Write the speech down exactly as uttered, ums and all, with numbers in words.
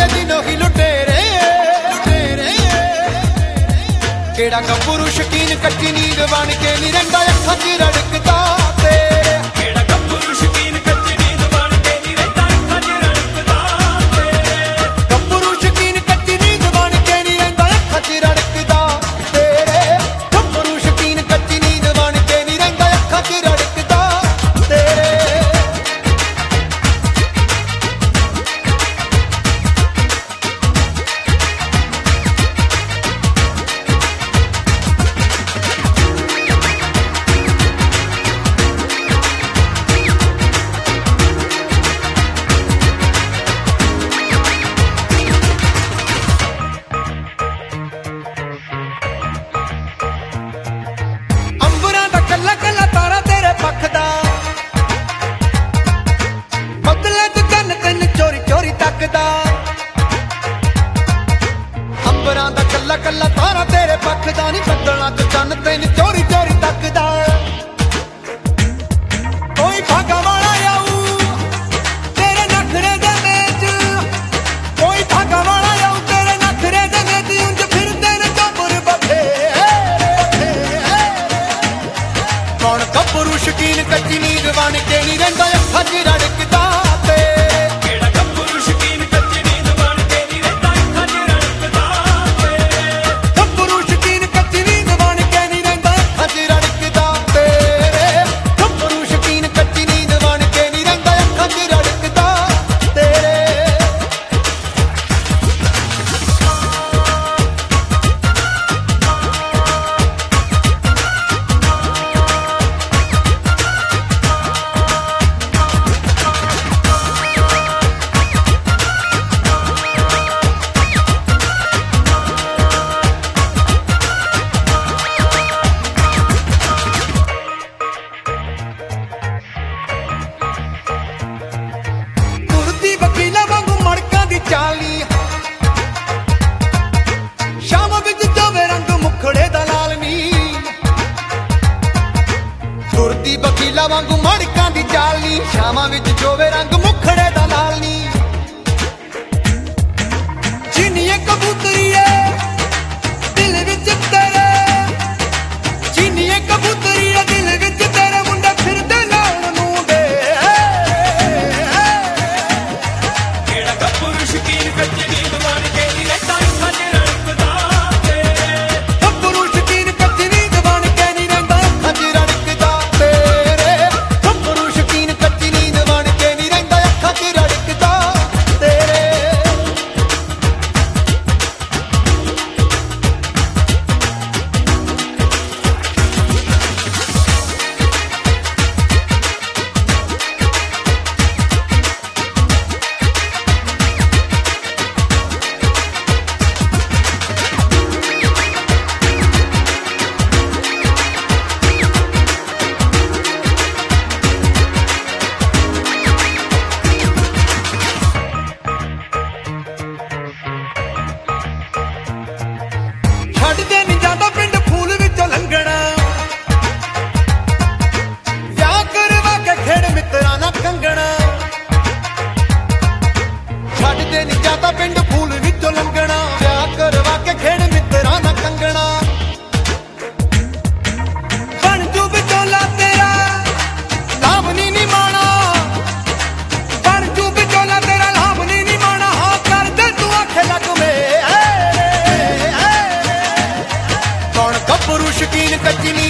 दिनों ही लुटेरे लुटेरे केड़ा गब्बरू शकीन कच्ची नींद बन के नी रंगा अखां च रड़कदा तेरे केड़ा गब्बरू शकीन कच्ची नींद बन के नी रंगा अखां च रड़कदा तेरे गब्बरू शकीन कच्ची नींद बन के नी रंगा अखां च रड़कदा तेरे गब्बरू शकीन कच्ची नींद बन के नी रंगा अखां च रड़कदा तेरे अंबरां दा कल्ला कल्ला तारा तेरे पख दा नी बदलां च चन्न तैन चोरी चोरी तकदा कोई भागा वाला आऊ तेरे नखरे दे विच कोई भागा वाला आऊ तेरे नखरे दे विच उंज फिरदे ने गब्बर बथे कौन गब्बरू शकीन कच्ची नींद बन के नी रंदा अखां च रड़कदा वकीला वांगू मड़कां दी चाल नी शामां विच जोवे रंग मुखड़े दा लाल नी चीनीए कबूतरीए दिल विच तेरे चीनीए कबूतरीए दिल विच तेरे मुंडे फिरदे नाल मुंडे केड़ा गब्बरू शकीन कच्ची नींद बन के नी रंदा अखां च रड़कदा गब्बरू शकीन कच्ची नींद बन के नी रंदा अखां च रड़कदा छड्डदे नी जांदा पिंड फूल विचों लंघना विआह करवा के खेड़ मित्रां नाल कंगना छड्डदे नी जांदा पिंड फूल विचों लंघना विआह करवा के खेड़ मित्रां नाल कंगना बन जू विचोला तेरा लावनी नी माना बन जू विचोला तेरा लावनी नी माना हाँ कर दे तू आखे लग में गब्बरू शकीन कच्ची नींद